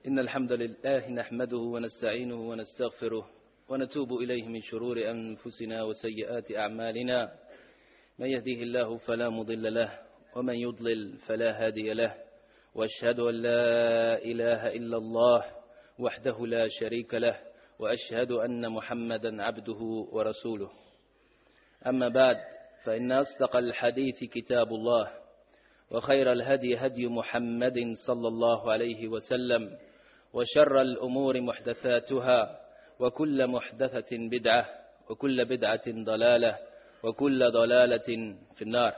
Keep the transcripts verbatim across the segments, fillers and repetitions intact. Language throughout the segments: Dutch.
إن الحمد لله نحمده ونستعينه ونستغفره ونتوب إليه من شرور أنفسنا وسيئات أعمالنا من يهديه الله فلا مضل له ومن يضلل فلا هادي له وأشهد أن لا إله إلا الله وحده لا شريك له وأشهد أن محمدا عبده ورسوله أما بعد فإن أصدق الحديث كتاب الله وخير الهدي هدي محمد صلى الله عليه وسلم وشر الأمور محدثاتها وكل محدثة بدعة وكل بدعة ضلالة وكل ضلالة في النار.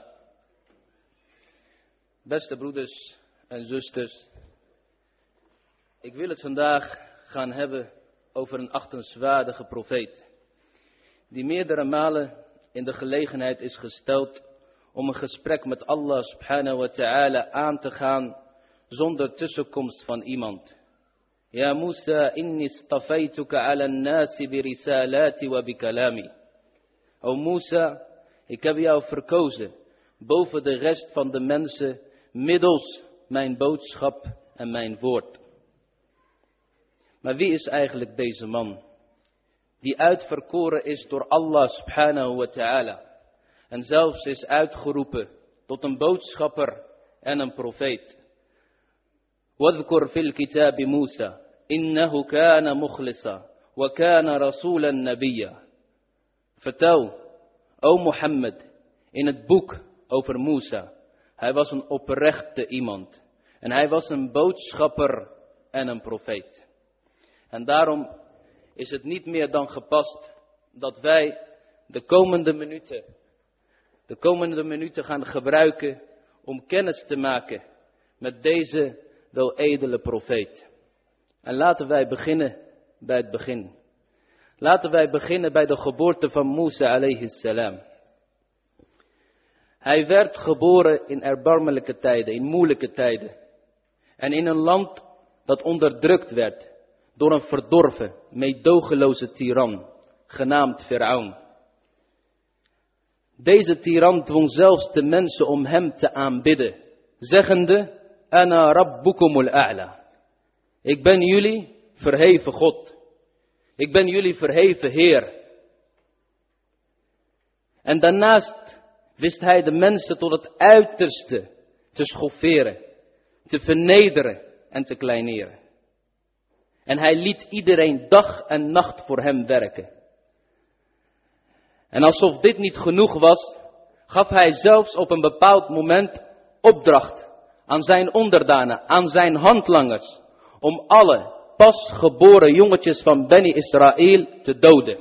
Beste broeders en zusters, ik wil het vandaag gaan hebben over een achtenswaardige profeet, die meerdere malen in de gelegenheid is gesteld om een gesprek met Allah subhanahu wa ta'ala aan te gaan zonder tussenkomst van iemand. Ja Musa, inni stafaytuka ala nasi bi risalati wa bi kalami. O Musa, ik heb jou verkozen boven de rest van de mensen middels mijn boodschap en mijn woord. Maar wie is eigenlijk deze man die uitverkoren is door Allah subhanahu wa ta'ala en zelfs is uitgeroepen tot een boodschapper en een profeet? Wadhkur fil kitabi Musa, innahu kana mukhlisa, wa kana rasulan nabiyya. Vertel, o Mohammed, in het boek over Musa, hij was een oprechte iemand en hij was een boodschapper en een profeet. En daarom is het niet meer dan gepast dat wij de komende minuten, de komende minuten gaan gebruiken om kennis te maken met deze weledele profeet. En laten wij beginnen bij het begin. Laten wij beginnen bij de geboorte van Musa alayhi salam. Hij werd geboren in erbarmelijke tijden, in moeilijke tijden. En in een land dat onderdrukt werd door een verdorven, meedogenloze tiran, genaamd Firaun. Deze tiran dwong zelfs de mensen om hem te aanbidden, zeggende, Ana rabbukumul a'la. Ik ben jullie verheven God. Ik ben jullie verheven Heer. En daarnaast wist hij de mensen tot het uiterste te schofferen, te vernederen en te kleineren. En hij liet iedereen dag en nacht voor hem werken. En alsof dit niet genoeg was, gaf hij zelfs op een bepaald moment opdracht aan zijn onderdanen, aan zijn handlangers, om alle pasgeboren jongetjes van Beni Israël te doden.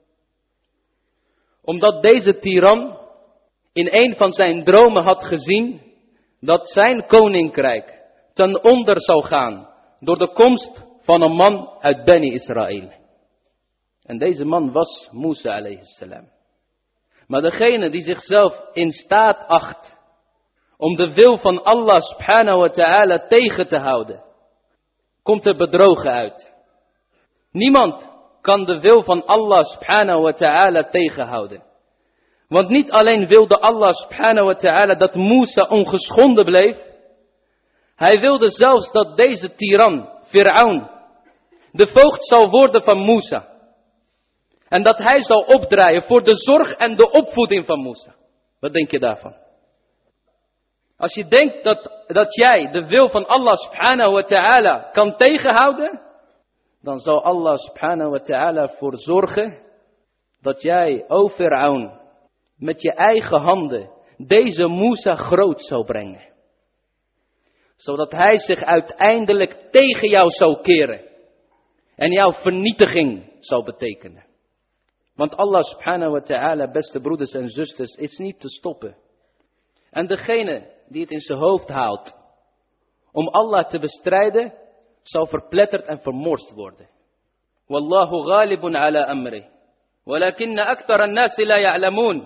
Omdat deze tiran in een van zijn dromen had gezien dat zijn koninkrijk ten onder zou gaan door de komst van een man uit Beni Israël. En deze man was Musa alayhi salam. Maar degene die zichzelf in staat acht om de wil van Allah subhanahu wa ta'ala tegen te houden, komt er bedrogen uit. Niemand kan de wil van Allah subhanahu wa ta'ala tegenhouden. Want niet alleen wilde Allah subhanahu wa ta'ala dat Musa ongeschonden bleef. Hij wilde zelfs dat deze tiran, Firaun, de voogd zou worden van Musa. En dat hij zou opdraaien voor de zorg en de opvoeding van Musa. Wat denk je daarvan? Als je denkt dat, dat jij de wil van Allah subhanahu wa ta'ala kan tegenhouden, dan zal Allah subhanahu wa ta'ala ervoor zorgen dat jij, o Firaun, met je eigen handen deze Musa groot zou brengen. Zodat hij zich uiteindelijk tegen jou zou keren en jouw vernietiging zou betekenen. Want Allah subhanahu wa ta'ala, beste broeders en zusters, is niet te stoppen. En degene die het in zijn hoofd haalt om Allah te bestrijden, zal verpletterd en vermorst worden. Wallahu ghalibun ala amri, walakinna akthara an-nasi la ya'lamun.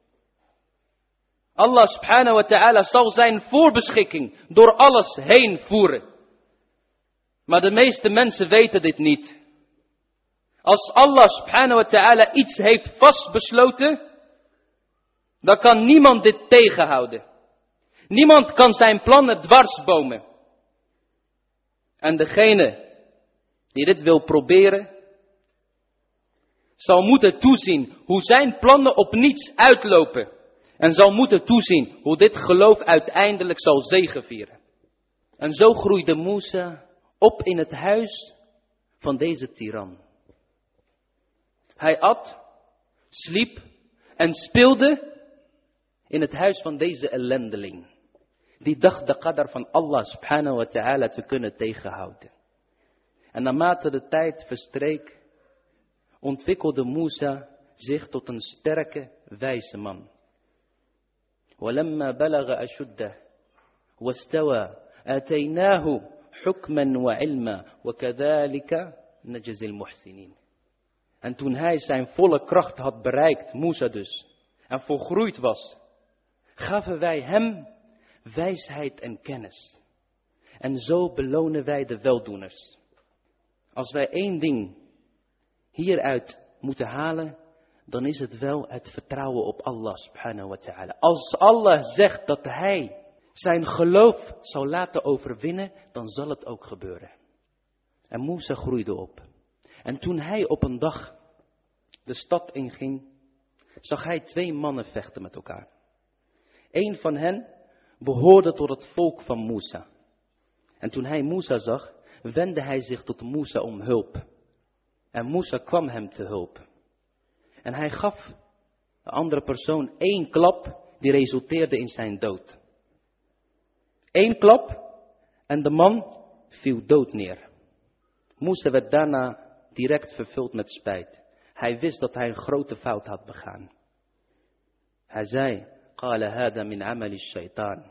Allah subhanahu wa ta'ala zal zijn voorbeschikking door alles heen voeren. Maar de meeste mensen weten dit niet. Als Allah subhanahu wa ta'ala iets heeft vastbesloten, dan kan niemand dit tegenhouden. Niemand kan zijn plannen dwarsbomen. En degene die dit wil proberen, zal moeten toezien hoe zijn plannen op niets uitlopen. En zal moeten toezien hoe dit geloof uiteindelijk zal zegevieren. En zo groeide Musa op in het huis van deze tiran. Hij at, sliep en speelde in het huis van deze ellendeling. Die dacht de qadar van Allah subhanahu wa ta'ala te kunnen tegenhouden. En naarmate de tijd verstreek, ontwikkelde Musa zich tot een sterke, wijze man. وَلَمَّا بَلَغَ أَشُدَّهُ وَاسْتَوَى آتَيْنَاهُ حُكْمًا وَعِلْمًا وَكَذَلِكَ نَجْزِي الْمُحْسِنِينَ. En toen hij zijn volle kracht had bereikt, Musa dus, en volgroeid was, gaven wij hem wijsheid en kennis. En zo belonen wij de weldoeners. Als wij één ding hieruit moeten halen, dan is het wel het vertrouwen op Allah subhanahu wa ta'ala. Als Allah zegt dat hij zijn geloof zal laten overwinnen, dan zal het ook gebeuren. En Musa groeide op. En toen hij op een dag de stad inging, zag hij twee mannen vechten met elkaar. Eén van hen behoorde tot het volk van Musa. En toen hij Musa zag, wendde hij zich tot Musa om hulp. En Musa kwam hem te hulp. En hij gaf de andere persoon één klap die resulteerde in zijn dood. Eén klap en de man viel dood neer. Musa werd daarna direct vervuld met spijt. Hij wist dat hij een grote fout had begaan. Hij zei, قال هذا من عمل الشيطان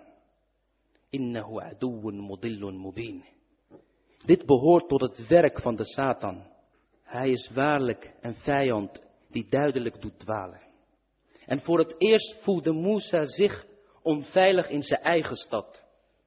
إنه عدو مضل مبين. Dit behoort tot het werk van de Satan. Hij is waarlijk een vijand die duidelijk doet dwalen. En voor het eerst voelde Musa zich onveilig in zijn eigen stad.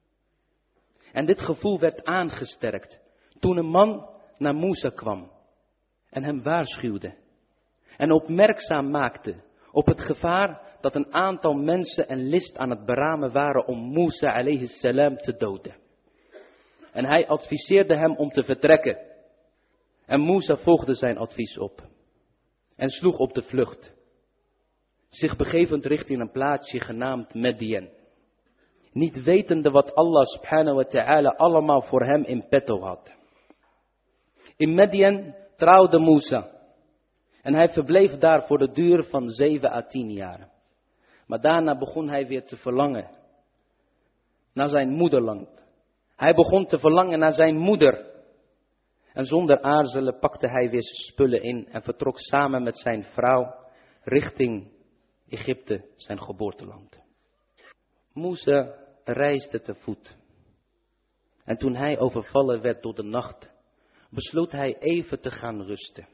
En dit gevoel werd aangesterkt toen een man naar Musa kwam en hem waarschuwde. En opmerkzaam maakte op het gevaar dat een aantal mensen een list aan het beramen waren om Musa alayhi salam te doden. En hij adviseerde hem om te vertrekken. En Musa volgde zijn advies op. En sloeg op de vlucht. Zich begevend richting een plaatsje genaamd Madian. Niet wetende wat Allah subhanahu wa ta'ala allemaal voor hem in petto had. In Madian trouwde Musa. En hij verbleef daar voor de duur van zeven à tien jaar. Maar daarna begon hij weer te verlangen naar zijn moederland. Hij begon te verlangen naar zijn moeder. En zonder aarzelen pakte hij weer zijn spullen in en vertrok samen met zijn vrouw richting Egypte, zijn geboorteland. Musa reisde te voet. En toen hij overvallen werd door de nacht, besloot hij even te gaan rusten.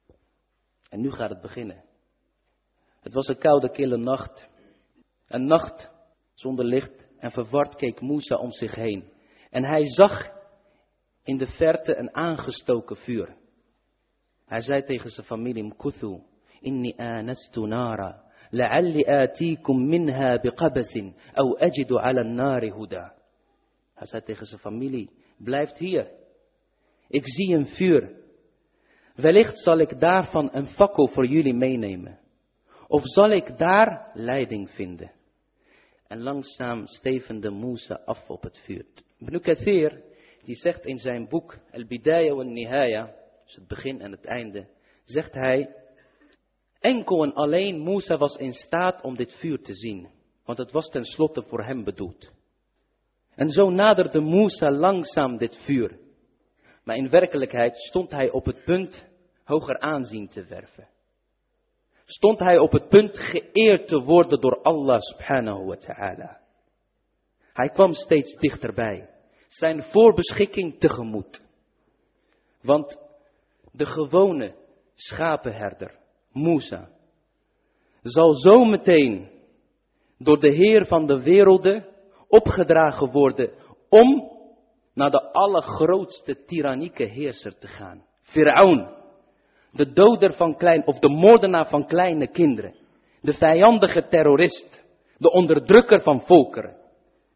En nu gaat het beginnen. Het was een koude, kille nacht. Een nacht zonder licht en verward keek Musa om zich heen. En hij zag in de verte een aangestoken vuur. Hij zei tegen zijn familie, Mkuthu, inni anastu nara, la'alli atikum minha biqabasin, au ajidu ala nari huda. Hij zei tegen zijn familie, blijf hier. Ik zie een vuur. Wellicht zal ik daarvan een fakkel voor jullie meenemen. Of zal ik daar leiding vinden. En langzaam stevende Musa af op het vuur. Ibn Kathir, die zegt in zijn boek Al-Bidaya wa Nihaya, dus het begin en het einde, zegt hij, enkel en alleen Musa was in staat om dit vuur te zien. Want het was tenslotte voor hem bedoeld. En zo naderde Musa langzaam dit vuur. Maar in werkelijkheid stond hij op het punt hoger aanzien te werven. Stond hij op het punt geëerd te worden door Allah subhanahu wa ta'ala. Hij kwam steeds dichterbij. Zijn voorbeschikking tegemoet. Want de gewone schapenherder, Musa, zal zo meteen door de Heer van de werelden opgedragen worden om naar de allergrootste tyrannieke heerser te gaan. Firaun, de doder van klein, of de moordenaar van kleine kinderen. De vijandige terrorist, de onderdrukker van volkeren.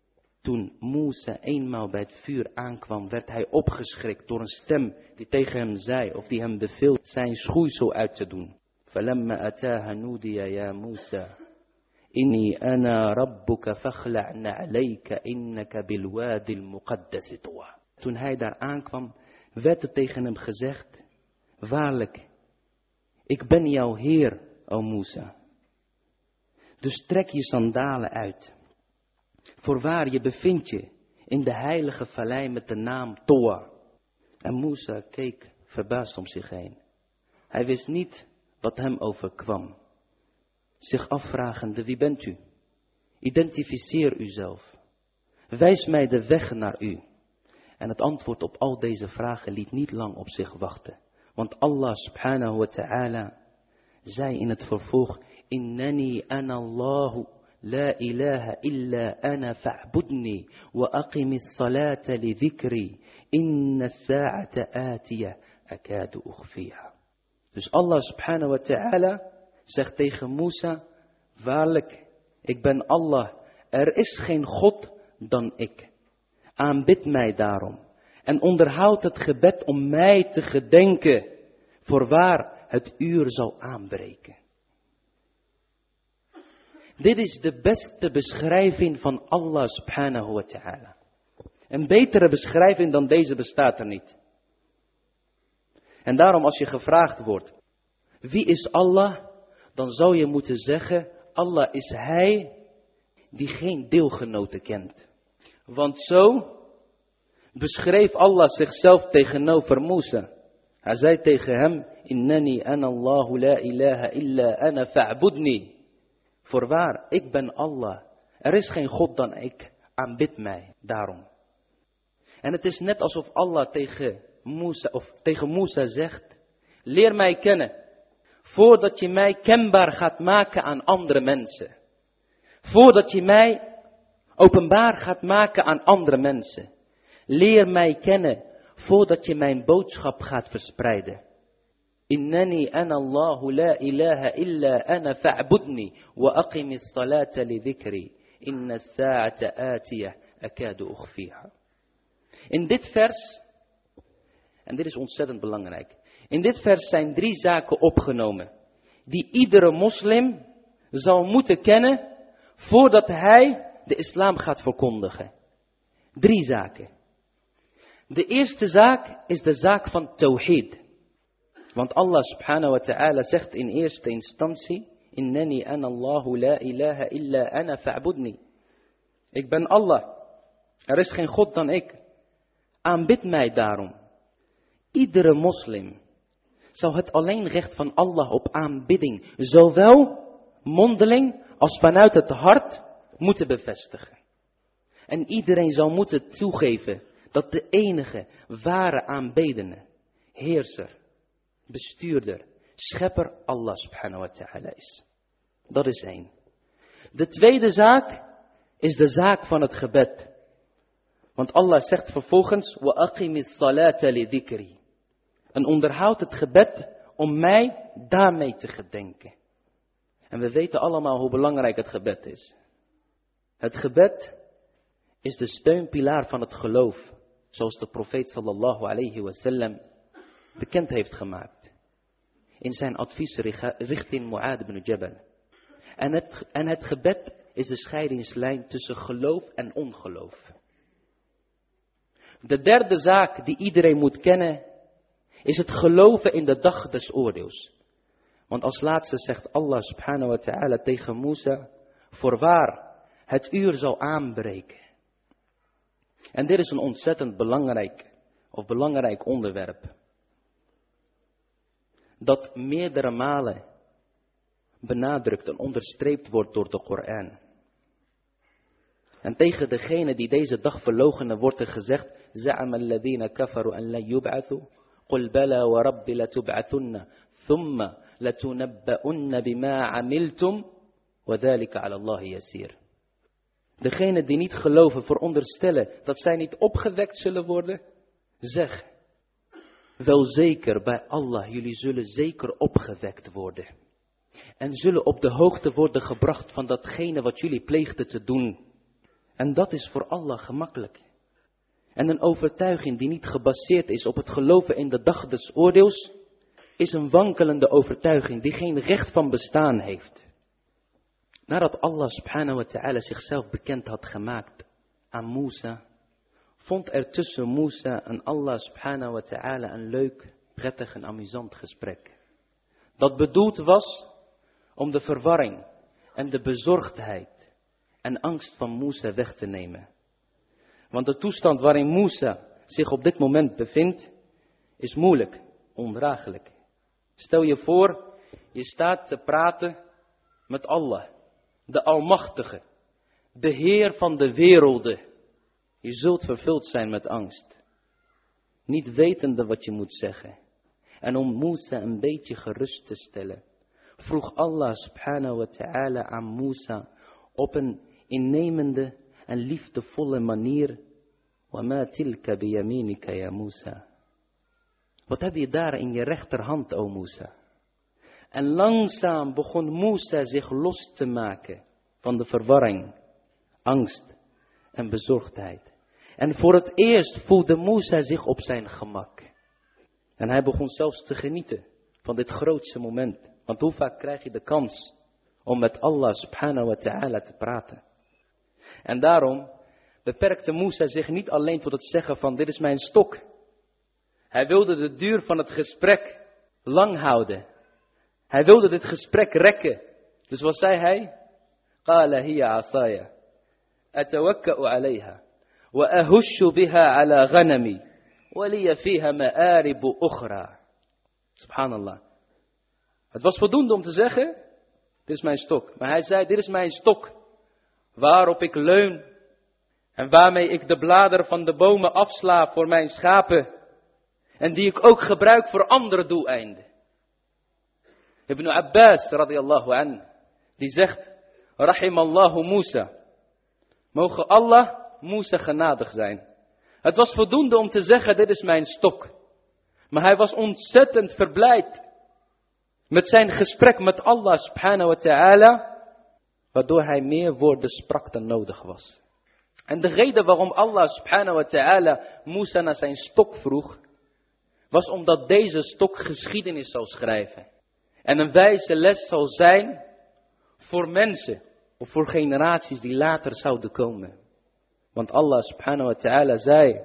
Toen Musa eenmaal bij het vuur aankwam, werd hij opgeschrikt door een stem die tegen hem zei, of die hem beveelt zijn schoeisel uit te doen. فَلَمَّا أَتَاهَا نُودِيَ يَا مُوسَى إِنِّي أَنَا رَبُّكَ فَاخْلَعْ نَعْلَيْكَ إِنَّكَ بِالْوَادِ الْمُقَدَّسِ طُوًى. Toen hij daar aankwam, werd er tegen hem gezegd, waarlijk, ik ben jouw Heer, o Musa. Dus trek je sandalen uit. Voorwaar, je bevindt je in de heilige vallei met de naam Toa. En Musa keek verbaasd om zich heen. Hij wist niet wat hem overkwam. Zich afvragende, wie bent u? Identificeer uzelf. Wijs mij de weg naar u. En het antwoord op al deze vragen liet niet lang op zich wachten. Want Allah subhanahu wa ta'ala zei in het vervolg, Innani ana Allahu la ilaha illa ana fa'budni wa aqimis salata li dhikri inna as-sa'ata atiyah akadu ukhfiha. Dus Allah subhanahu wa ta'ala zegt tegen Musa, waarlijk, ik ben Allah, er is geen God dan ik. Aanbid mij daarom en onderhoud het gebed om mij te gedenken, voorwaar het uur zal aanbreken. Dit is de beste beschrijving van Allah subhanahu wa ta'ala. Een betere beschrijving dan deze bestaat er niet. En daarom als je gevraagd wordt, wie is Allah? Dan zou je moeten zeggen, Allah is Hij die geen deelgenoten kent. Want zo beschreef Allah zichzelf tegenover Musa. Hij zei tegen hem, Innani ana Allahu la ilaha illa ana fa'budni. Voorwaar, ik ben Allah. Er is geen God dan ik. Aanbid mij daarom. En het is net alsof Allah tegen Musa, of tegen Musa zegt, leer mij kennen. Voordat je mij kenbaar gaat maken aan andere mensen. Voordat je mij openbaar gaat maken aan andere mensen. Leer mij kennen voordat je mijn boodschap gaat verspreiden. Innani ana Allahu la ilaha illa ana fa'budni wa aqimis salata li dhikri. Inna as-sa'ata atiyah akadu ukhfiha. In dit vers, en dit is ontzettend belangrijk. In dit vers zijn drie zaken opgenomen. Die iedere moslim zal moeten kennen voordat hij de islam gaat verkondigen. Drie zaken. De eerste zaak is de zaak van tawhid. Want Allah subhanahu wa ta'ala zegt in eerste instantie, Innani ana Allahu la ilaha illa ana fa'budni. Ik ben Allah. Er is geen God dan ik. Aanbid mij daarom. Iedere moslim zou het alleen recht van Allah op aanbidding, zowel mondeling als vanuit het hart, moeten bevestigen. En iedereen zou moeten toegeven dat de enige ware aanbedene, heerser, bestuurder, schepper Allah subhanahu wa ta'ala is. Dat is één. De tweede zaak is de zaak van het gebed. Want Allah zegt vervolgens, wa aqimis salata li dhikri. En onderhoud het gebed om mij daarmee te gedenken. En we weten allemaal hoe belangrijk het gebed is. Het gebed is de steunpilaar van het geloof. Zoals de profeet sallallahu alayhi wa sallam bekend heeft gemaakt. In zijn advies richting Mu'ad ibn Jabal. En het, en het gebed is de scheidingslijn tussen geloof en ongeloof. De derde zaak die iedereen moet kennen, is het geloven in de dag des oordeels. Want als laatste zegt Allah subhanahu wa ta'ala tegen Musa, voorwaar, het uur zal aanbreken. En dit is een ontzettend belangrijk, of belangrijk onderwerp. Dat meerdere malen benadrukt en onderstreept wordt door de Koran. En tegen degene die deze dag verloochenen wordt er gezegd, Za'ama alladhina kafaru an la yub'athu, qul bala wa rabbi latub'athunna, thumma latunabba'unna bima amiltum, wa dhalika ala Allahi yasir. Degene die niet geloven veronderstellen dat zij niet opgewekt zullen worden, zeg, wel zeker bij Allah, jullie zullen zeker opgewekt worden. En zullen op de hoogte worden gebracht van datgene wat jullie pleegden te doen. En dat is voor Allah gemakkelijk. En een overtuiging die niet gebaseerd is op het geloven in de dag des oordeels, is een wankelende overtuiging die geen recht van bestaan heeft. Nadat Allah subhanahu wa ta'ala zichzelf bekend had gemaakt aan Musa, vond er tussen Musa en Allah subhanahu wa ta'ala een leuk, prettig en amusant gesprek. Dat bedoeld was om de verwarring en de bezorgdheid en angst van Musa weg te nemen. Want de toestand waarin Musa zich op dit moment bevindt, is moeilijk, ondraaglijk. Stel je voor, je staat te praten met Allah, de Almachtige, de Heer van de werelden. Je zult vervuld zijn met angst, niet wetende wat je moet zeggen. En om Musa een beetje gerust te stellen, vroeg Allah subhanahu wa ta'ala aan Musa op een innemende en liefdevolle manier: وَمَا تِلْكَ بِيَمِينِكَ يَا Musa. Wat heb je daar in je rechterhand, o Musa? En langzaam begon Musa zich los te maken van de verwarring, angst en bezorgdheid. En voor het eerst voelde Musa zich op zijn gemak. En hij begon zelfs te genieten van dit grootste moment. Want hoe vaak krijg je de kans om met Allah subhanahu wa ta'ala te praten? En daarom beperkte Musa zich niet alleen tot het zeggen van: dit is mijn stok. Hij wilde de duur van het gesprek lang houden. Hij wilde dit gesprek rekken. Dus wat zei hij? Qala hiya asaya, atawakka'u alayha, wa ahushu biha ala ghanami, wa liya fiha ma'aribu ukhra. Subhanallah. Het was voldoende om te zeggen: dit is mijn stok. Maar hij zei: dit is mijn stok, waarop ik leun en waarmee ik de bladeren van de bomen afsla voor mijn schapen. En die ik ook gebruik voor andere doeleinden. Ibn Abbas radiyallahu anhu, die zegt: Rahimallahu Musa. Mogen Allah Musa genadig zijn. Het was voldoende om te zeggen: dit is mijn stok. Maar hij was ontzettend verblijd met zijn gesprek met Allah subhanahu wa ta'ala, waardoor hij meer woorden sprak dan nodig was. En de reden waarom Allah subhanahu wa ta'ala Musa naar zijn stok vroeg, was omdat deze stok geschiedenis zou schrijven. En een wijze les zal zijn voor mensen of voor generaties die later zouden komen. Want Allah subhanahu wa ta'ala zei: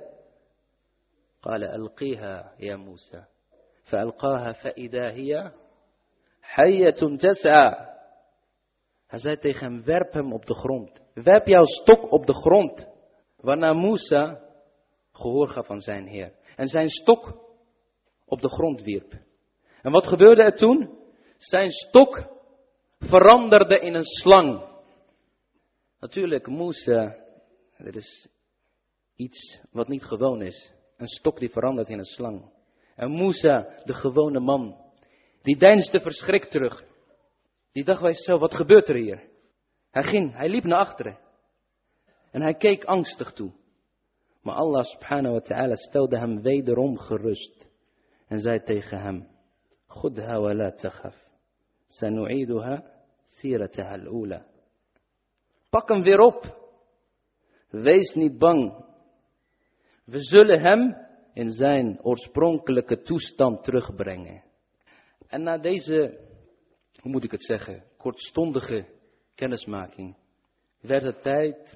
Qala alqiha ya Musa. Fa'alqaha fa'idha hiya hayyatun tas'a. Hij zei tegen hem: werp hem op de grond. Werp jouw stok op de grond. Waarna Musa gehoor gaf aan zijn Heer. En zijn stok op de grond wierp. En wat gebeurde er toen? Zijn stok veranderde in een slang. Natuurlijk, Musa, er is iets wat niet gewoon is. Een stok die verandert in een slang. En Musa, de gewone man, die deinsde verschrikt terug. Die dacht bij zichzelf: wat gebeurt er hier? Hij ging, hij liep naar achteren. En hij keek angstig toe. Maar Allah subhanahu wa ta'ala stelde hem wederom gerust. En zei tegen hem: Khudha wa la takhaf. Sanu'iduha sirataha al-ula. Pak hem weer op. Wees niet bang. We zullen hem in zijn oorspronkelijke toestand terugbrengen. En na deze, hoe moet ik het zeggen, kortstondige kennismaking, werd het tijd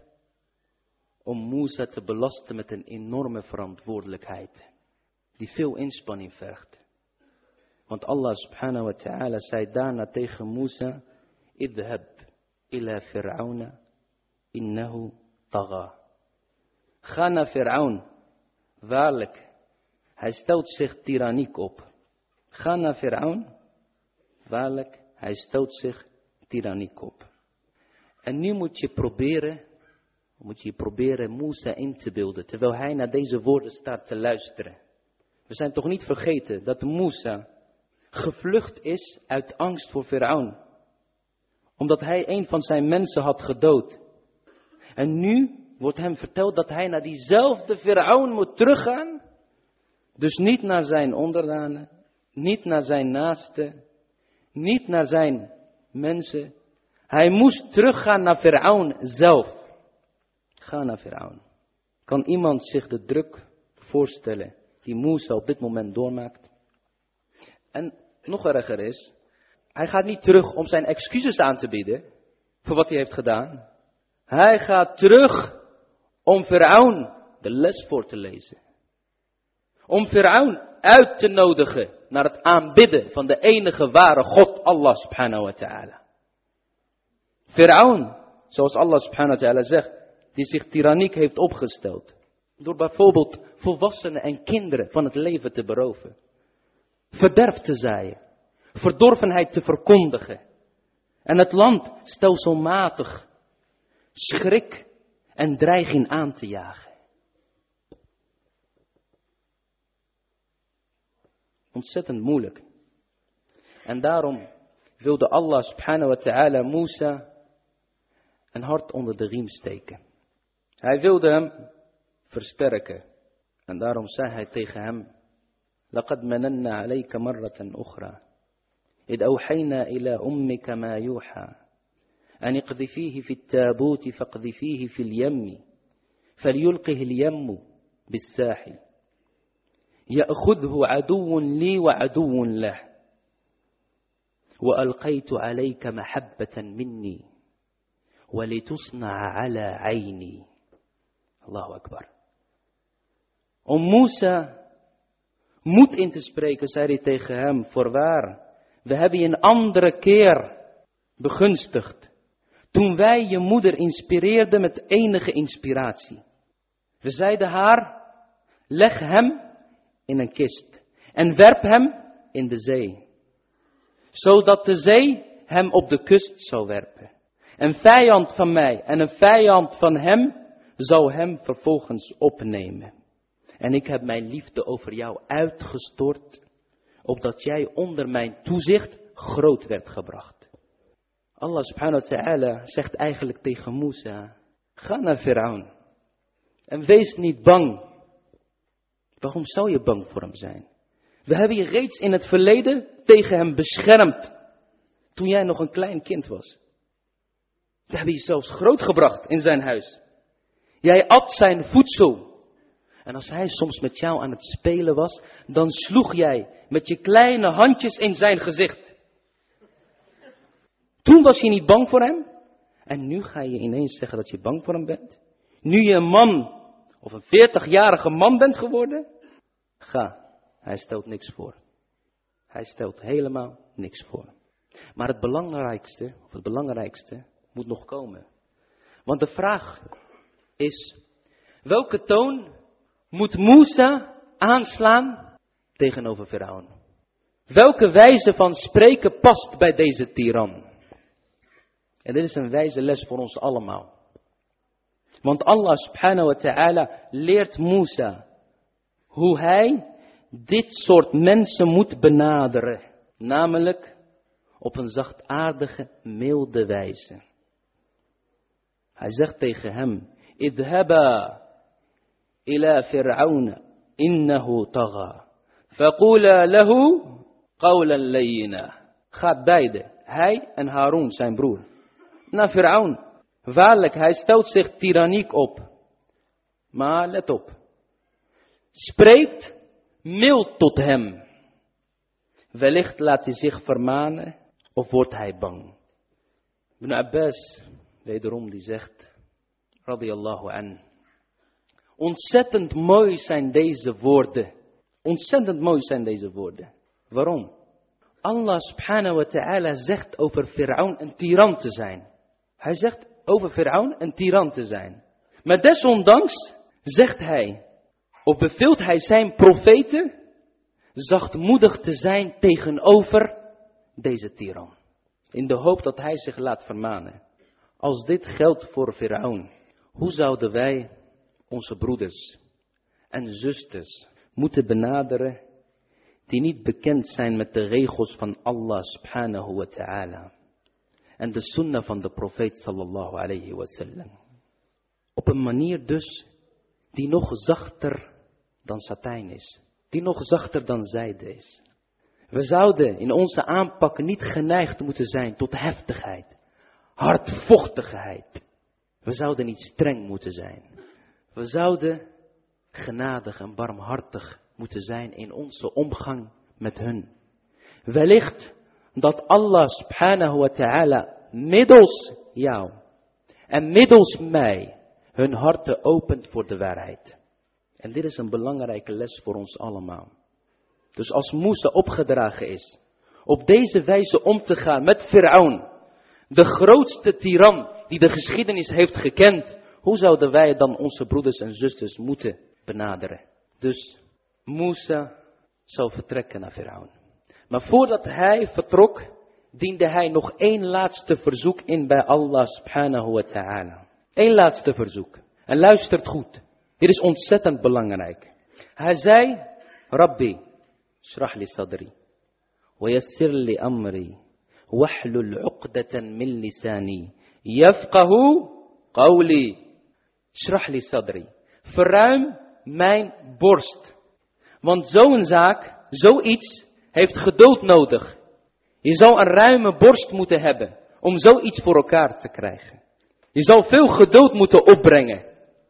om Musa te belasten met een enorme verantwoordelijkheid, die veel inspanning vergt. Want Allah subhanahu wa ta'ala zei daarna tegen Musa: Idhab ila Fir'auna innahu tagha. Ga naar Fir'aun. Waarlijk, hij stelt zich tiranniek op. Ga naar Fir'aun. Waarlijk, hij stelt zich tiranniek op. En nu moet je proberen, moet je proberen Musa in te beelden, terwijl hij naar deze woorden staat te luisteren. We zijn toch niet vergeten dat Musa gevlucht is uit angst voor Fir'aun. Omdat hij een van zijn mensen had gedood. En nu wordt hem verteld dat hij naar diezelfde Fir'aun moet teruggaan. Dus niet naar zijn onderdanen, niet naar zijn naasten, niet naar zijn mensen. Hij moest teruggaan naar Fir'aun zelf. Ga naar Firaun. Kan iemand zich de druk voorstellen die Musa op dit moment doormaakt? En nog erger is, hij gaat niet terug om zijn excuses aan te bieden voor wat hij heeft gedaan. Hij gaat terug om Firaun de les voor te lezen. Om Firaun uit te nodigen naar het aanbidden van de enige ware God, Allah subhanahu wa ta'ala. Firaun, zoals Allah subhanahu wa ta'ala zegt, die zich tyranniek heeft opgesteld. Door bijvoorbeeld volwassenen en kinderen van het leven te beroven. Verderf te zaaien. Verdorvenheid te verkondigen. En het land stelselmatig schrik en dreiging aan te jagen. Ontzettend moeilijk. En daarom wilde Allah subhanahu wa ta'ala Musa een hart onder de riem steken. Hij wilde hem versterken. En daarom zei hij tegen hem: لقد مننا عليك مرة أخرى إذ أوحينا إلى أمك ما يوحى أن اقذفيه في التابوت فاقذفيه في اليم فليلقه اليم بالساحل يأخذه عدو لي وعدو له وألقيت عليك محبة مني ولتصنع على عيني. Allahu Akbar. Om Musa moed in te spreken, zei hij tegen hem: voorwaar, we hebben je een andere keer begunstigd. Toen wij je moeder inspireerden met enige inspiratie. We zeiden haar: leg hem in een kist en werp hem in de zee. Zodat de zee hem op de kust zou werpen. Een vijand van mij en een vijand van hem zou hem vervolgens opnemen. En ik heb mijn liefde over jou uitgestort, opdat jij onder mijn toezicht groot werd gebracht. Allah subhanahu wa ta'ala zegt eigenlijk tegen Musa: ga naar Firaun en wees niet bang. Waarom zou je bang voor hem zijn? We hebben je reeds in het verleden tegen hem beschermd, toen jij nog een klein kind was. We hebben je zelfs grootgebracht in zijn huis. Jij at zijn voedsel. En als hij soms met jou aan het spelen was, dan sloeg jij met je kleine handjes in zijn gezicht. Toen was je niet bang voor hem. En nu ga je ineens zeggen dat je bang voor hem bent. Nu je een man of een veertigjarige man bent geworden. Ga, hij stelt niks voor. Hij stelt helemaal niks voor. Maar het belangrijkste, of het belangrijkste, moet nog komen. Want de vraag is: welke toon moet Musa aanslaan tegenover Firaun? Welke wijze van spreken past bij deze tiran? En dit is een wijze les voor ons allemaal. Want Allah subhanahu wa ta'ala leert Musa hoe hij dit soort mensen moet benaderen. Namelijk op een zachtaardige, milde wijze. Hij zegt tegen hem: idhaba ila fir'aun innahu tagha faqula lahu qawlan layyina. Gaat beide, hij en Harun, zijn broer, naar Firaun. Waarlijk, hij stelt zich tyranniek op. Maar let op. Spreekt mild tot hem. Wellicht laat hij zich vermanen of wordt hij bang. Ibn Abbas, wederom, die zegt, radiyallahu an. Ontzettend mooi zijn deze woorden. Ontzettend mooi zijn deze woorden. Waarom? Allah subhanahu wa ta'ala zegt over Firaun een tiran te zijn. Hij zegt over Firaun een tiran te zijn. Maar desondanks zegt hij, of beveelt hij zijn profeten zachtmoedig te zijn tegenover deze tiran. In de hoop dat hij zich laat vermanen. Als dit geldt voor Firaun, hoe zouden wij onze broeders en zusters moeten benaderen die niet bekend zijn met de regels van Allah subhanahu wa ta'ala en de sunnah van de profeet sallallahu alayhi wa sallam. Op een manier dus die nog zachter dan satijn is, die nog zachter dan zijde is. We zouden in onze aanpak niet geneigd moeten zijn tot heftigheid, hardvochtigheid. We zouden niet streng moeten zijn. We zouden genadig en barmhartig moeten zijn in onze omgang met hun. Wellicht dat Allah subhanahu wa ta'ala middels jou en middels mij hun harten opent voor de waarheid. En dit is een belangrijke les voor ons allemaal. Dus als Musa opgedragen is op deze wijze om te gaan met Firaun, de grootste tiran die de geschiedenis heeft gekend, hoe zouden wij dan onze broeders en zusters moeten benaderen? Dus Musa zou vertrekken naar Firaun. Maar voordat hij vertrok, diende hij nog één laatste verzoek in bij Allah subhanahu wa ta'ala. Eén laatste verzoek. En luistert goed. Dit is ontzettend belangrijk. Hij zei, Rabbi, shrah li sadri, wa yassir li amri, wahlul uqdatan min lisani, yafqahu qawli. Shrah li sadri. Verruim mijn borst. Want zo'n zaak, zoiets, heeft geduld nodig. Je zou een ruime borst moeten hebben om zoiets voor elkaar te krijgen. Je zou veel geduld moeten opbrengen.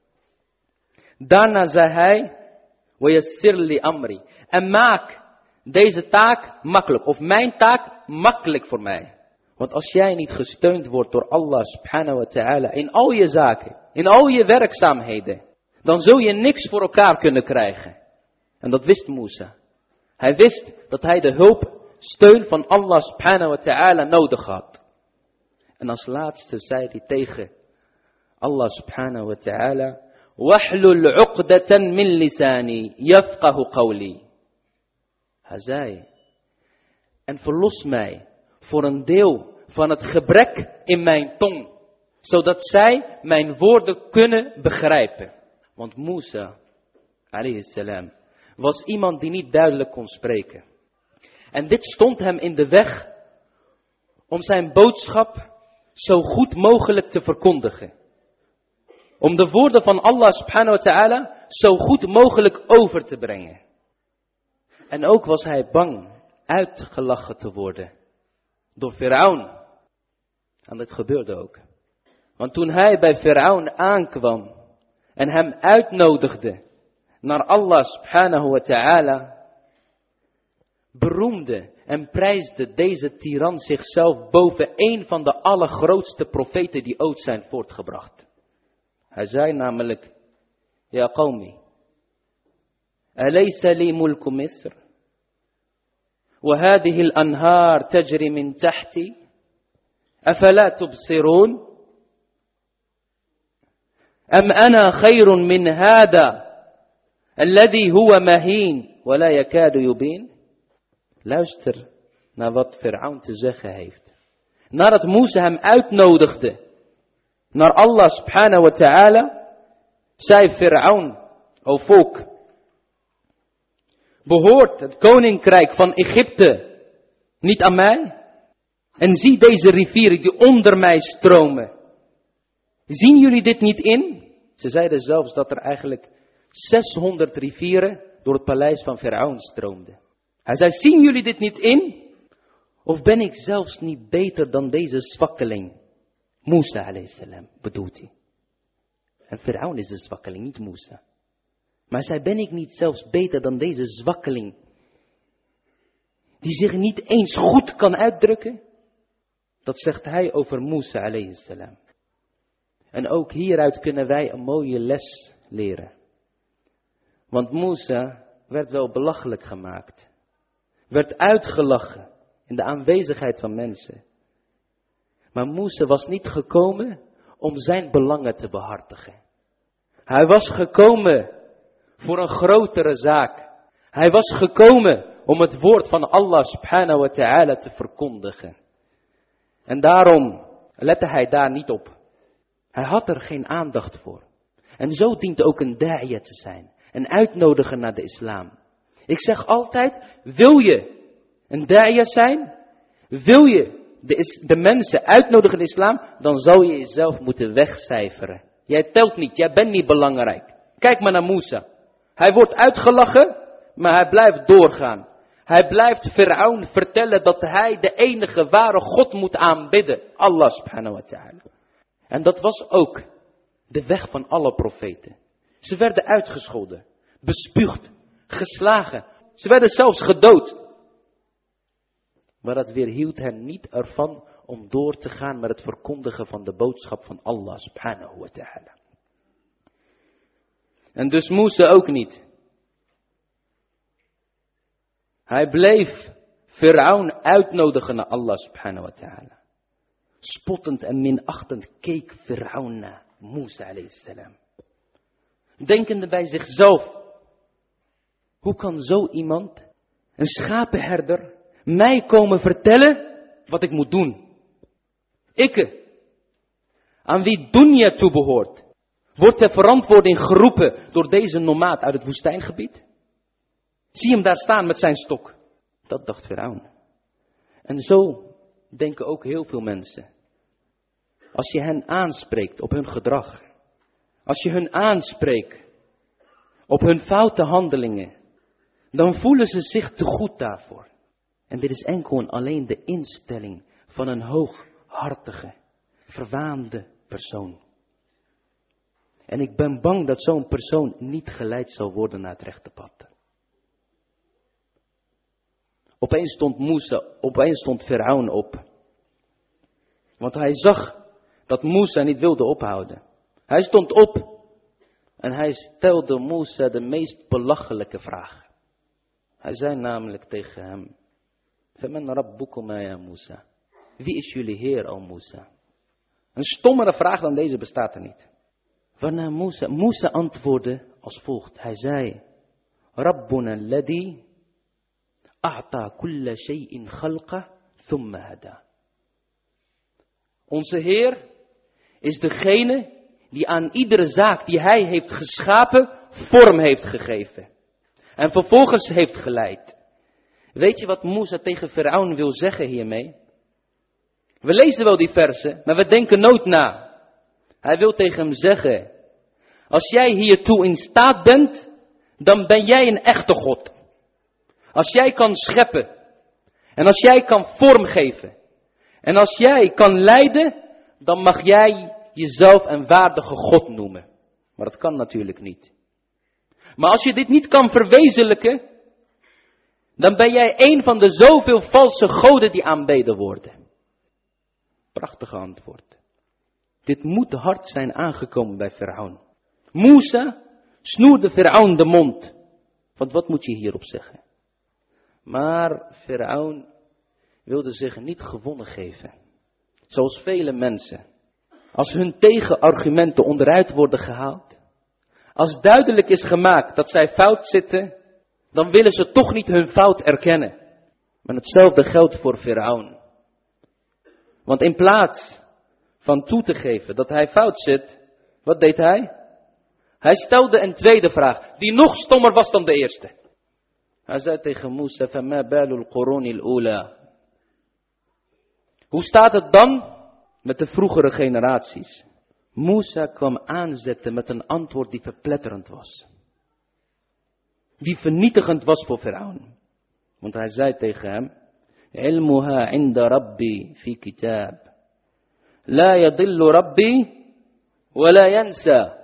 Daarna zei hij, وَيَسِّرْ لِي amri. En maak deze taak makkelijk, of mijn taak makkelijk voor mij. Want als jij niet gesteund wordt door Allah subhanahu wa ta'ala in al je zaken, in al je werkzaamheden, dan zul je niks voor elkaar kunnen krijgen. En dat wist Musa. Hij wist dat hij de hulp, steun van Allah subhanahu wa ta'ala nodig had. En als laatste zei hij tegen Allah subhanahu wa ta'ala, wahlul uqdatan min lisani, yafqahu qawli. Hij zei, en verlos mij voor een deel van het gebrek in mijn tong, zodat zij mijn woorden kunnen begrijpen. Want Musa, alayhi salam, was iemand die niet duidelijk kon spreken. En dit stond hem in de weg om zijn boodschap zo goed mogelijk te verkondigen. Om de woorden van Allah subhanahu wa ta'ala zo goed mogelijk over te brengen. En ook was hij bang uitgelachen te worden door Firaun. En dat gebeurde ook. Want toen hij bij Firaun aankwam en hem uitnodigde naar Allah subhanahu wa ta'ala, beroemde en prijsde deze tiran zichzelf boven een van de allergrootste profeten die ooit zijn voortgebracht. Hij zei namelijk, Ja qawmi, alaysa li mulku Misr, wa hadihi al-anhar tajri min tahti, afala tubsirun, am ana khayrun min hada, alladhi huwa mahin, wa la yakadu yubin. Luister naar wat Firaun te zeggen heeft. Nadat Musa hem uitnodigde naar Allah subhanahu wa ta'ala, zei Firaun, o volk, behoort het koninkrijk van Egypte niet aan mij? En zie deze rivieren die onder mij stromen. Zien jullie dit niet in? Ze zeiden zelfs dat er eigenlijk zeshonderd rivieren door het paleis van Firaun stroomden. Hij zei, zien jullie dit niet in? Of ben ik zelfs niet beter dan deze zwakkeling? Musa alayhi salam bedoelt hij. En Firaun is de zwakkeling, niet Musa. Maar hij zei, ben ik niet zelfs beter dan deze zwakkeling? Die zich niet eens goed kan uitdrukken? Dat zegt hij over Musa alayhi salam. En ook hieruit kunnen wij een mooie les leren. Want Musa werd wel belachelijk gemaakt. Werd uitgelachen in de aanwezigheid van mensen. Maar Musa was niet gekomen om zijn belangen te behartigen. Hij was gekomen voor een grotere zaak. Hij was gekomen om het woord van Allah subhanahu wa ta'ala te verkondigen. En daarom lette hij daar niet op. Hij had er geen aandacht voor. En zo dient ook een da'iyah te zijn. Een uitnodiger naar de islam. Ik zeg altijd, wil je een da'iyah zijn? Wil je de, is, de mensen uitnodigen in de islam? Dan zou je jezelf moeten wegcijferen. Jij telt niet, jij bent niet belangrijk. Kijk maar naar Musa. Hij wordt uitgelachen, maar hij blijft doorgaan. Hij blijft Firaun vertellen dat hij de enige ware God moet aanbidden. Allah subhanahu wa ta'ala. En dat was ook de weg van alle profeten. Ze werden uitgescholden, bespuugd, geslagen. Ze werden zelfs gedood. Maar dat weerhield hen niet ervan om door te gaan met het verkondigen van de boodschap van Allah subhanahu wa ta'ala. En dus Musa ook niet. Hij bleef Firaun uitnodigen naar Allah subhanahu wa ta'ala. Spottend en minachtend keek Firaun naar Musa alayhi salam. Denkende bij zichzelf. Hoe kan zo iemand, een schapenherder, mij komen vertellen wat ik moet doen? Ikke, aan wie dunya toebehoort, wordt ter verantwoording geroepen door deze nomaat uit het woestijngebied? Zie hem daar staan met zijn stok. Dat dacht Firaun. En zo denken ook heel veel mensen. Als je hen aanspreekt op hun gedrag. Als je hun aanspreekt op hun foute handelingen. Dan voelen ze zich te goed daarvoor. En dit is enkel en alleen de instelling van een hooghartige, verwaande persoon. En ik ben bang dat zo'n persoon niet geleid zal worden naar het rechte pad. Opeens stond Musa, opeens stond Firaun op. Want hij zag dat Musa niet wilde ophouden. Hij stond op en hij stelde Musa de meest belachelijke vraag. Hij zei namelijk tegen hem: Faman rabbukuma ya Musa? Wie is jullie Heer, o Musa? Een stommere vraag dan deze bestaat er niet. Waarna Musa, Musa antwoordde als volgt. Hij zei: Rabbuna alladhi a'ta kulla shay'in khalqa thumma hada. Onze Heer is degene die aan iedere zaak die hij heeft geschapen vorm heeft gegeven. En vervolgens heeft geleid. Weet je wat Musa tegen Firaun wil zeggen hiermee? We lezen wel die versen, maar we denken nooit na. Hij wil tegen hem zeggen: als jij hiertoe in staat bent, dan ben jij een echte God. Als jij kan scheppen. En als jij kan vormgeven. En als jij kan leiden, dan mag jij jezelf een waardige God noemen. Maar dat kan natuurlijk niet. Maar als je dit niet kan verwezenlijken, dan ben jij een van de zoveel valse goden die aanbeden worden. Prachtige antwoord. Dit moet hard zijn aangekomen bij Firaun. Musa snoerde Firaun de mond. Want wat moet je hierop zeggen? Maar Firaun wilde zich niet gewonnen geven. Zoals vele mensen. Als hun tegenargumenten onderuit worden gehaald. Als duidelijk is gemaakt dat zij fout zitten. Dan willen ze toch niet hun fout erkennen. Maar hetzelfde geldt voor Firaun. Want in plaats van toe te geven dat hij fout zit. Wat deed hij? Hij stelde een tweede vraag. Die nog stommer was dan de eerste. Hij zei tegen Musa: Fama balul quruni al-ula. Hoe staat het dan met de vroegere generaties? Musa kwam aanzetten met een antwoord die verpletterend was. Die vernietigend was voor Firaun. Want hij zei tegen hem: Ilmuha inda rabbi fi kitab. La yadillu rabbi wa la yansa.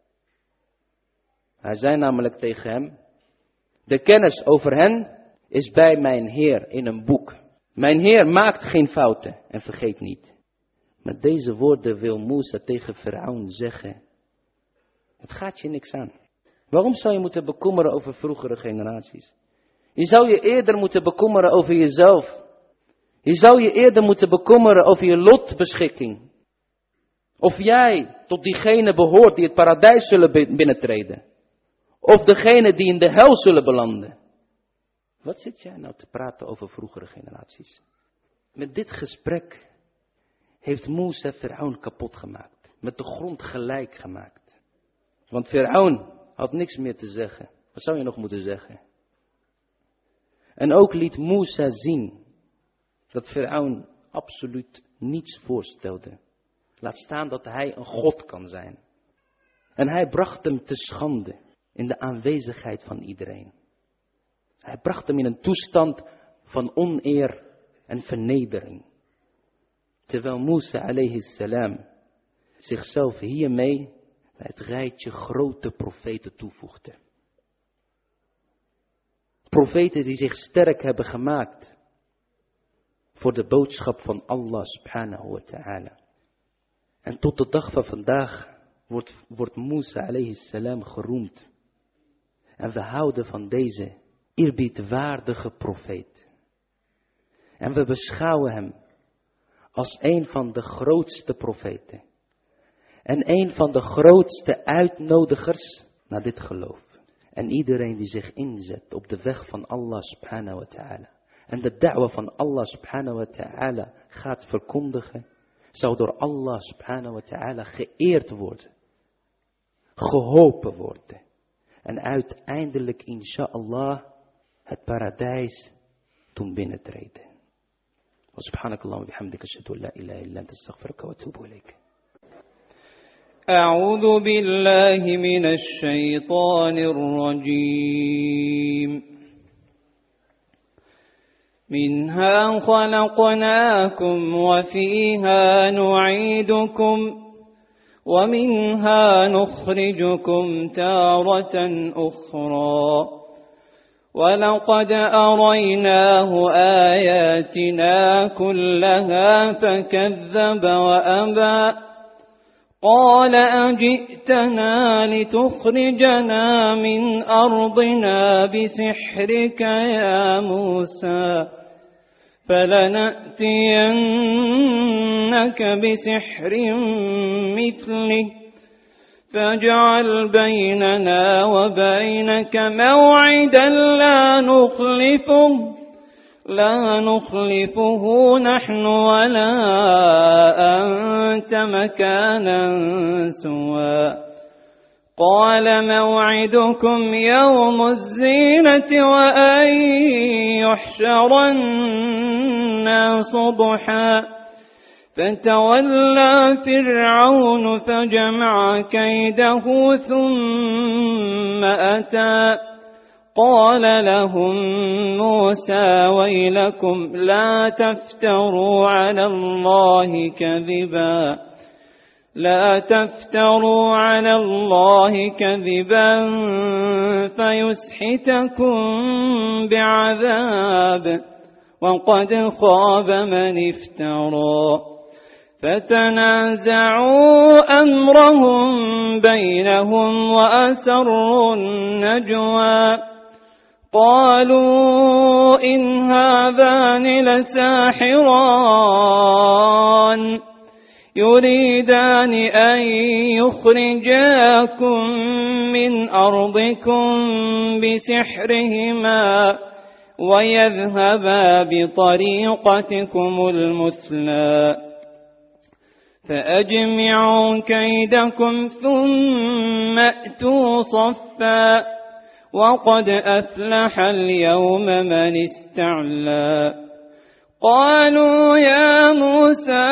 Hij zei namelijk tegen hem: de kennis over hen is bij mijn Heer in een boek. Mijn Heer maakt geen fouten en vergeet niet. Met deze woorden wil Musa tegen Firaun zeggen: het gaat je niks aan. Waarom zou je moeten bekommeren over vroegere generaties? Je zou je eerder moeten bekommeren over jezelf. Je zou je eerder moeten bekommeren over je lotbeschikking. Of jij tot diegene behoort die het paradijs zullen binnentreden. Of degene die in de hel zullen belanden. Wat zit jij nou te praten over vroegere generaties? Met dit gesprek heeft Musa Firaun kapot gemaakt. Met de grond gelijk gemaakt. Want Firaun had niks meer te zeggen. Wat zou je nog moeten zeggen? En ook liet Musa zien dat Firaun absoluut niets voorstelde. Laat staan dat hij een god kan zijn. En hij bracht hem te schande in de aanwezigheid van iedereen. Hij bracht hem in een toestand van oneer en vernedering. Terwijl Musa alayhi salam zichzelf hiermee bij het rijtje grote profeten toevoegde. Profeten die zich sterk hebben gemaakt voor de boodschap van Allah subhanahu wa ta'ala. En tot de dag van vandaag wordt, wordt Musa alayhi salam geroemd. En we houden van deze eerbiedwaardige profeet. En we beschouwen hem als een van de grootste profeten. En een van de grootste uitnodigers naar dit geloof. En iedereen die zich inzet op de weg van Allah subhanahu wa ta'ala. En de da'wa van Allah subhanahu wa ta'ala gaat verkondigen. Zou door Allah subhanahu wa ta'ala geëerd worden. Geholpen worden. En uiteindelijk inshallah het paradijs doen binnentreden. Wa subhanakallah wa bihamdika ashhadu an la ilaha illa anta astaghfiruka wa atubu ilayk. أعوذ بالله من الشيطان الرجيم منها خلقناكم وفيها نعيدكم ومنها نخرجكم تارة أخرى ولقد أريناه آياتنا كلها فكذب وأبى قال أجئتنا لتخرجنا من أرضنا بسحرك يا موسى فلنأتينك بسحر مثله فاجعل بيننا وبينك موعدا لا نخلفه لا نخلفه نحن ولا أنت مكانا سوى قال موعدكم يوم الزينة وأن يحشر الناس ضحى فتولى فرعون فجمع كيده ثم أتى قال لهم موسى ويلكم لا تفتروا على الله كذبا لا تفتروا على الله كذبا فيسحتكم بعذاب وقد خاب من افترى فتنازعوا أمرهم بينهم وأسروا النجوى قالوا إن هذان لساحران يريدان أن يخرجاكم من أرضكم بسحرهما ويذهبا بطريقتكم المثلى فأجمعوا كيدكم ثم أتوا صفا وقد أفلح اليوم من استعلى قالوا يا موسى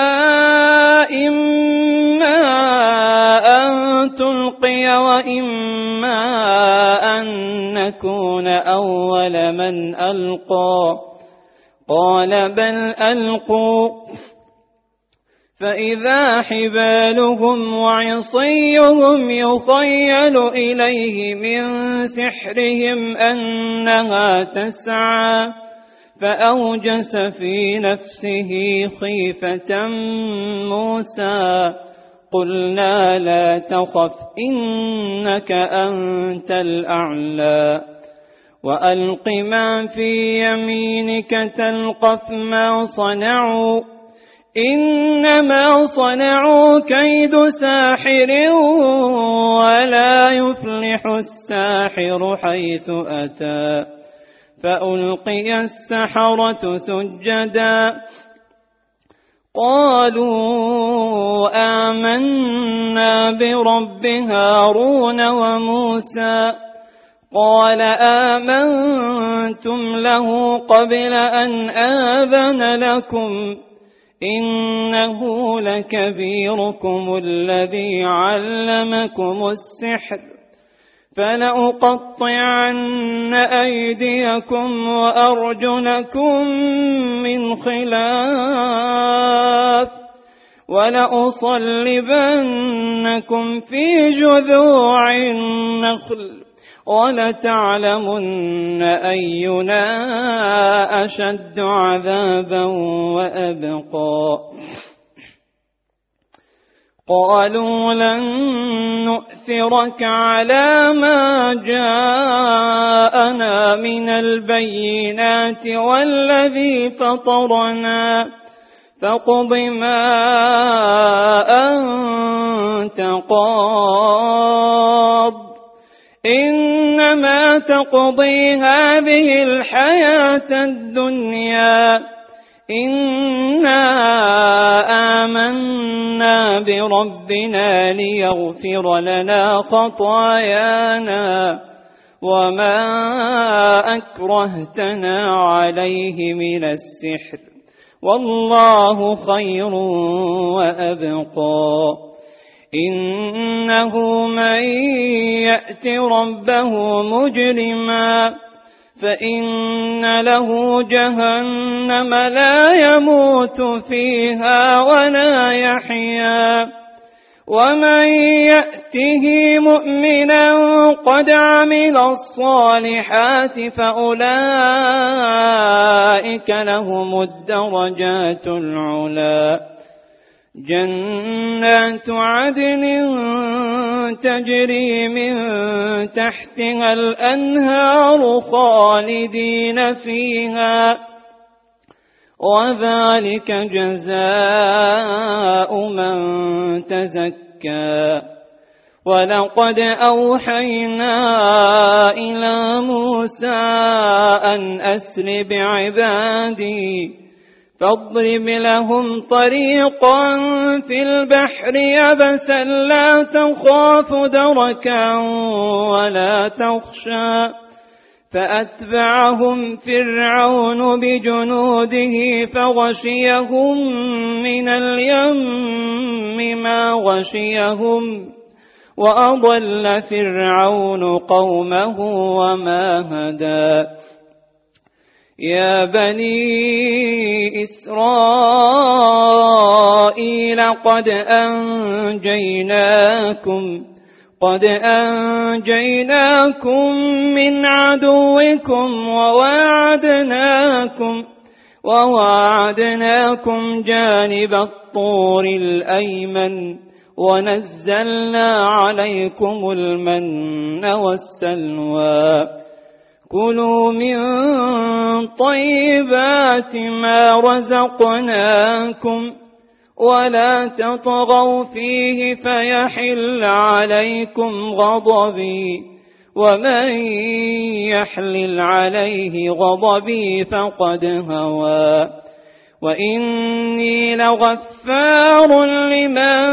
إما أن تلقي وإما أن نكون أول من ألقى قال بل ألقوا فإذا حبالهم وعصيهم يخيل إليه من سحرهم أنها تسعى فأوجس في نفسه خيفة موسى قلنا لا تخف إنك أنت الأعلى وألق ما في يمينك تلقف ما صنعوا إنما صنعوا كيد ساحر ولا يفلح الساحر حيث أتى فألقي السحرة سجدا قالوا آمنا برب هارون وموسى قال آمنتم له قبل أن آذن لكم إنه لكبيركم الذي علمكم السحر فلأقطعن أيديكم وأرجلكم من خلاف ولأصلبنكم في جذوع النخل ولتعلمن أينا أشد عذابا وأبقى. قالوا لن نؤثرك على ما جاءنا من البينات والذي فطرنا فاقض ما أنت قاض إنما تقضي هذه الحياة الدنيا إنا آمنا بربنا ليغفر لنا خطايانا وما أكرهتنا عليه من السحر والله خير وأبقى. إنه من يأت ربه مجرما فإن له جهنم لا يموت فيها ولا يحيا ومن يأته مؤمنا قد عمل الصالحات فأولئك لهم الدرجات العلى جنات عدن تجري من تحتها الأنهار خالدين فيها وذلك جزاء من تزكى. ولقد أوحينا إلى موسى أن أسر بعبادي فاضرب لهم طريقا في البحر يبسا لا تخاف دركا ولا تخشى فأتبعهم فرعون بجنوده فغشيهم من اليم ما غشيهم وأضل فرعون قومه وما هدى. يا بني إسرائيل قد أنجيناكم قد أنجيناكم من عدوكم وواعدناكم وواعدناكم جانب الطور الأيمن ونزلنا عليكم المن والسلوى. كلوا من طيبات ما رزقناكم ولا تطغوا فيه فيحل عليكم غضبي ومن يحلل عليه غضبي فقد هوى. وإني لغفار لمن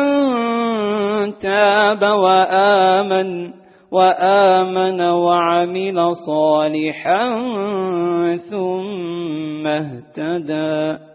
تاب وآمن وآمن وعمل صالحا ثم اهتدى.